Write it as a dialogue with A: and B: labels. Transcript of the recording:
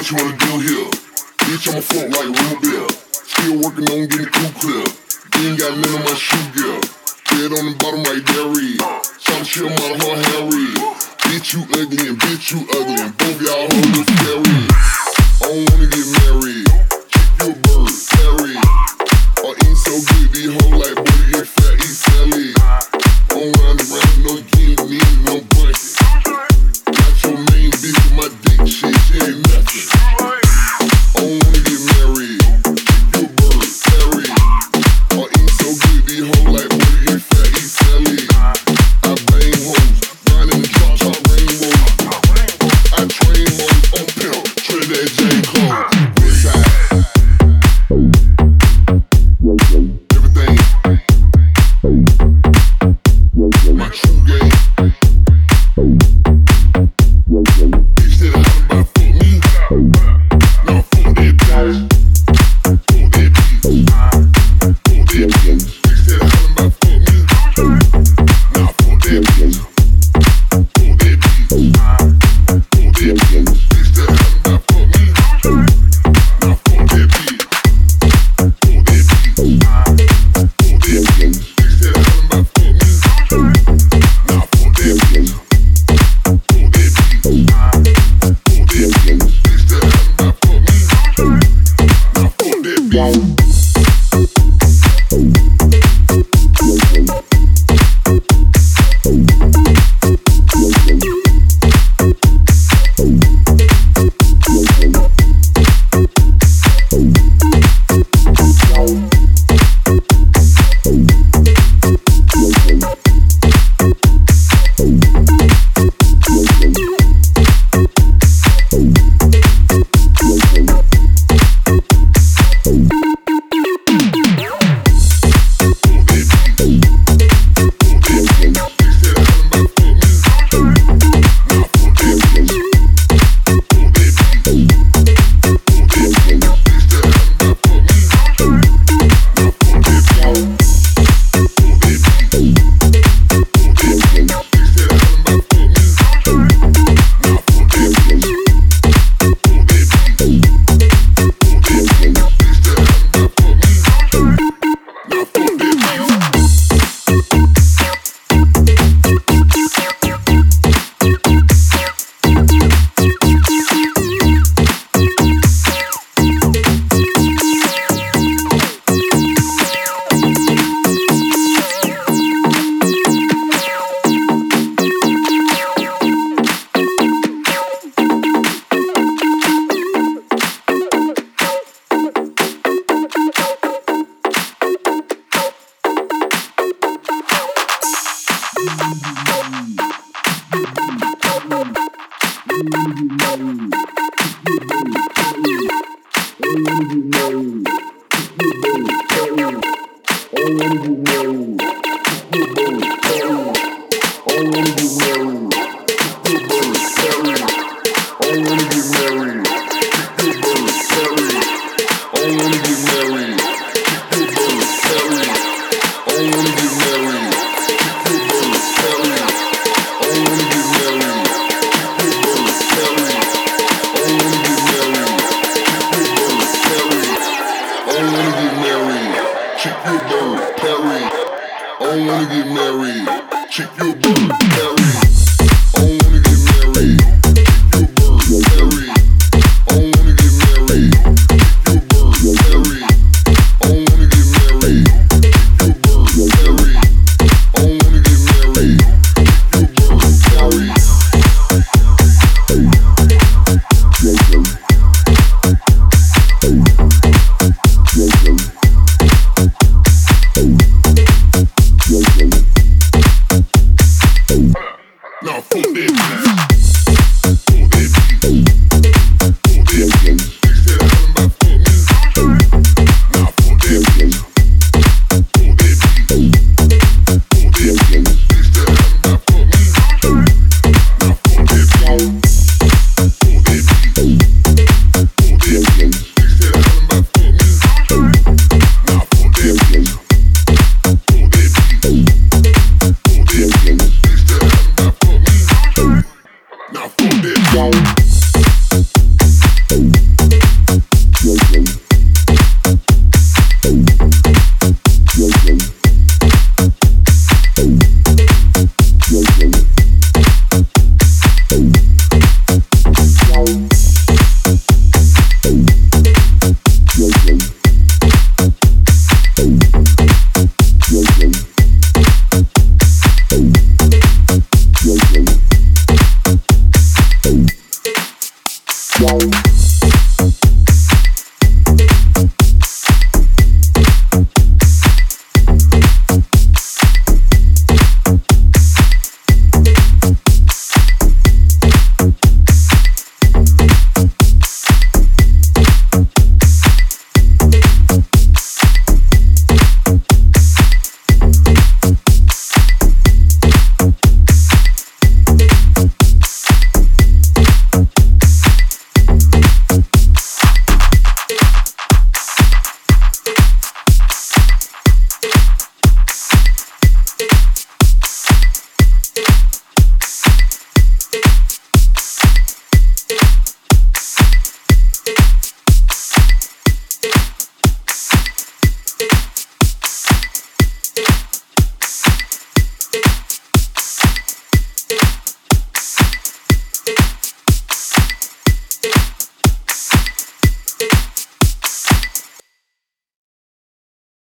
A: what you wanna do here? Bitch, I'm a fuck like root beer. Still working on getting cool clear. You ain't got none of my shoe gear. Dead on the bottom right there is. Some shit out of her hair is. Bitch, you ugly and bitch, you ugly. And both y'all hoes look scary. I don't wanna get married. Keep your bird, Harry. I ain't so good, these hoes like boy, you get fat, eat Sally. I'm round and round, no guinea, need no bunky. Got your main bitch with my dick shit, she ain't nothing. I don't wanna get married. Keep your bird, Harry. I ain't so good, these hoes like boy, you get fat, eat Sally. I bang hoes, grind in the drop top rainbow. I train hoes on pimp, Trinidad J. Cole.
B: Now fuck that.